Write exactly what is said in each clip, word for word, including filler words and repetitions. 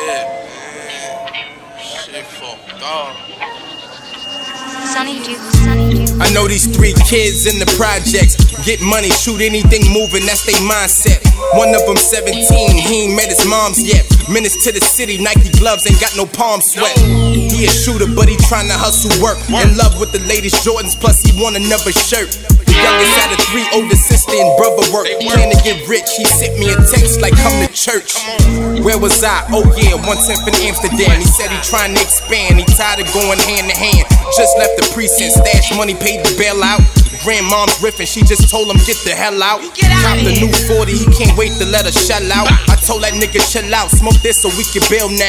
Shit, man. Shit fucked up. Sunny Duke, Sunny Duke. I know these three kids in the projects get money, shoot anything moving, that's their mindset. One of them seventeen, he ain't met his moms yet. Minutes to the city, Nike gloves, ain't got no palm sweat. He a shooter, but he tryna hustle work. In love with the latest Jordans, plus he want another shirt. The youngest out of three, older sister and brother work. Plan to get rich, he sent me a text like come to church. Where was I? Oh yeah, one tenth in Amsterdam. He said he trying to expand, he tired of going hand to hand. Just left the precinct, stash money, paid the bail out. Grandmom's riffing, she just told him get the hell out. Copped the new forty, he can't wait to let her shell out. I told that nigga chill out, smoke this so we can bail now.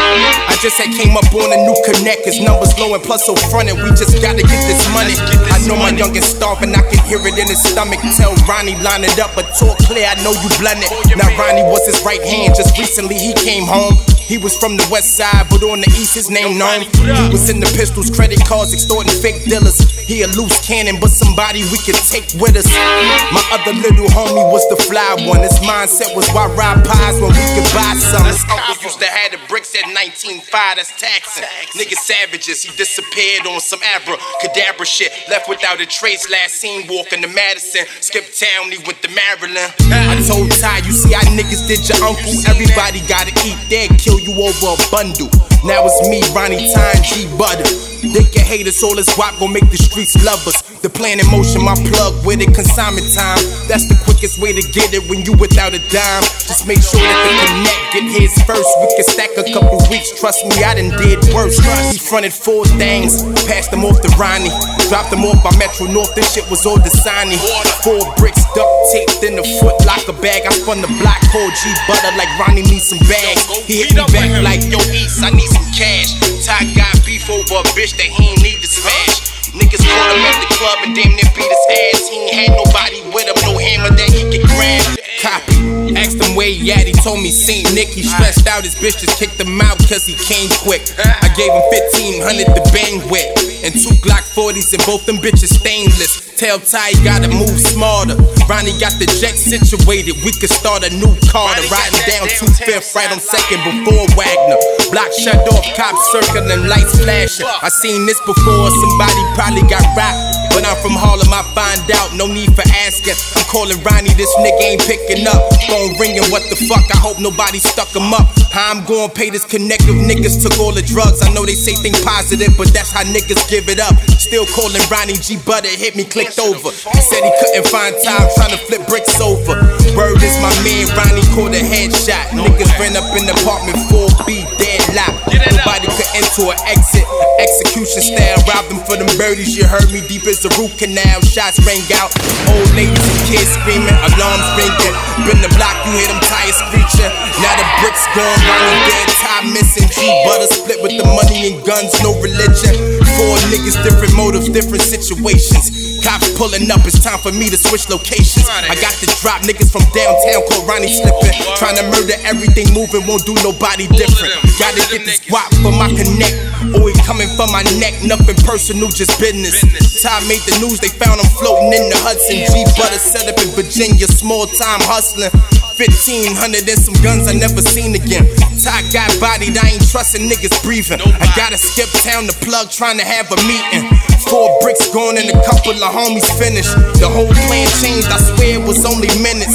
I just had came up on a new connect, his numbers low and plus so frontin'. We just gotta get this money. I know my youngin' starving, I can hear it in his stomach. Tell Ronnie line it up, but talk clear, I know you blunted. Now Ronnie was his right hand, just recently he came home. He was from the west side, but on the east his name known. He was in the pistols, credit cards, extorting fake dealers. He a loose cannon, but somebody we could take with us. My other little homie was the fly one. His mindset was why ride pies when we could buy some. His uncle used to have the bricks at nineteen five, that's taxing. Niggas savages, he disappeared on some abracadabra shit. Left without a trace, last seen walking to Madison. Skipped town, he went to Maryland. I told Ty, you see how niggas did your uncle? Everybody gotta eat, they'll kill you over a bundle. Now it's me, Ronnie Time, G Butter. They can hate us, all this wop gon' make the streets love us. The plan in motion, my plug with it, consignment time. That's the quickest way to get it when you without a dime. Just make sure that the connect get his first. We can stack a couple weeks, trust me, I done did worse. He fronted four things, passed them off to Ronnie. Dropped them off by Metro North, this shit was all designing. Four bricks duct taped in the foot locker bag. I spun the block, called G Butter like Ronnie needs some bags. He hit me back like, yo East, I need some cash. Ty got beef over a bitch that he ain't need to smash. Niggas caught him at the club and damn near beat his ass. He ain't had nobody with him, no hammer that he could grab. Copy, asked him where he at, he told me Saint Nick. He stressed out, his bitch just kicked him out cause he came quick. I gave him fifteen hundred to bang with, and two Glock forties and both them bitches stainless. Tell Ty he gotta move smarter. Ronnie got the jet situated, we could start a new Carter. Riding down two fifth right on second before Wagner. Block shut off, cops circling, lights flashing. I seen this before, somebody probably got rocked. But I'm from Harlem, I find out, no need for asking. I'm calling Ronnie, this nigga ain't picking up. Phone ringing, what the fuck, I hope nobody stuck him up. How I'm gonna pay this connect if niggas took all the drugs? I know they say think positive, but that's how niggas give it up. Still calling Ronnie, G Butter hit me, clicked over. He said he couldn't find time, trying to flip bricks over. Word is my man, Ronnie caught a headshot. Niggas ran up in the apartment, four B, dead lock. Nobody could enter or exit. Execution style, robbed them for them birdies. You heard me deep as the root canal. Shots rang out, old ladies and kids screaming, alarms ringing. Been the block, you hear them tires screeching. Now the bricks gone, Ronnie dead, Ty missing. G Butter split with the money and guns, no religion. Four niggas, different motives, different situations. Cops pulling up, it's time for me to switch locations. I got the drop, niggas from downtown called Ronnie slipping. Trying to murder everything moving, won't do nobody different. Gotta get this guap for my connect. Always coming for my neck, nothing personal, just business. Ty made the news, they found him floating in the Hudson. G Butter set up in Virginia, small time hustling. Fifteen hundred and some guns I never seen again. Ty got bodied, I ain't trusting niggas breathing. I gotta skip town to plug, trying to have a meeting. Four bricks gone and a couple of homies finished. The whole plan changed, I swear it was only minutes.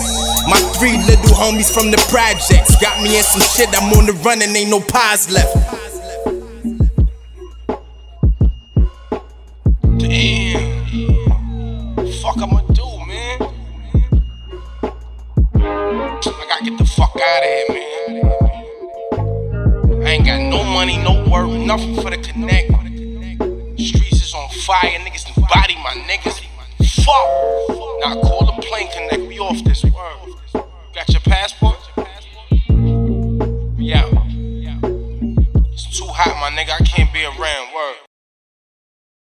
My three little homies from the projects got me in some shit, I'm on the run and ain't no pies left. Damn, fuck I'ma do, man? I gotta get the fuck out of here, man. I ain't got no money, no work, nothing for the connect. Streets is on fire, niggas can body my niggas. Fuck. Now call the plane connect, we off this word. Got your passport?